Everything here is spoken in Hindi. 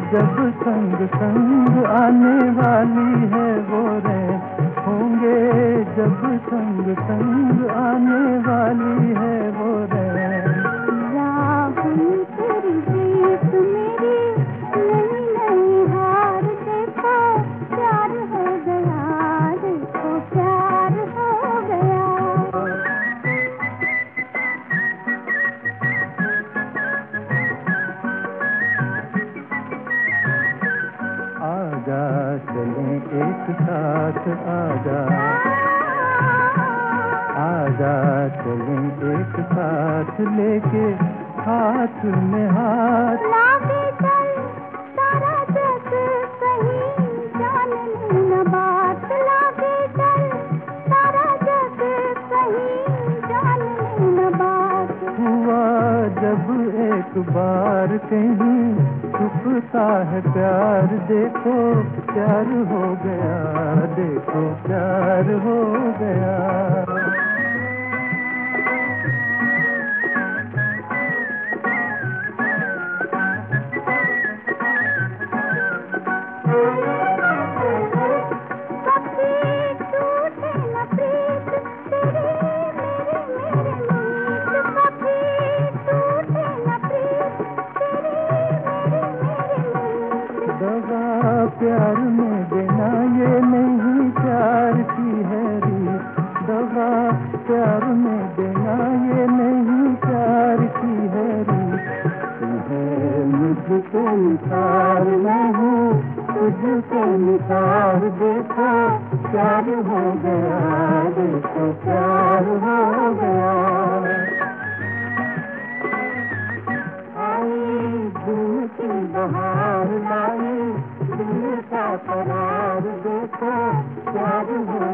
जब संग संग आने वाली है वो रैन होंगे, जब संग संग आने वाली है वो रैन। राहुल तेरी जीत मेरी नई नई हार, देखो प्यार हो गया, देखो प्यार हो गया। आजा चलें एक साथ, आजा आजा चलें एक साथ, लेके हाथ में हाथ। लागे चल सारा जग कहीं जान ले न बात, लागे चल सारा जग कहीं जान ले न बात। हुआ जब एक बार कहीं छुपता है प्यार, देखो प्यार हो गया, देखो प्यार हो गया। दगा प्यार में देना ये नहीं प्यार की है रीत, दगा प्यार में देना ये नहीं प्यार की है रीत। तू है मुझको निसार, मैं हूँ तुझको निसार, देखो प्यार हो गया, देखो प्यार हो गया। दिल की बहार लाई, दिल का करार, देखो प्यार हो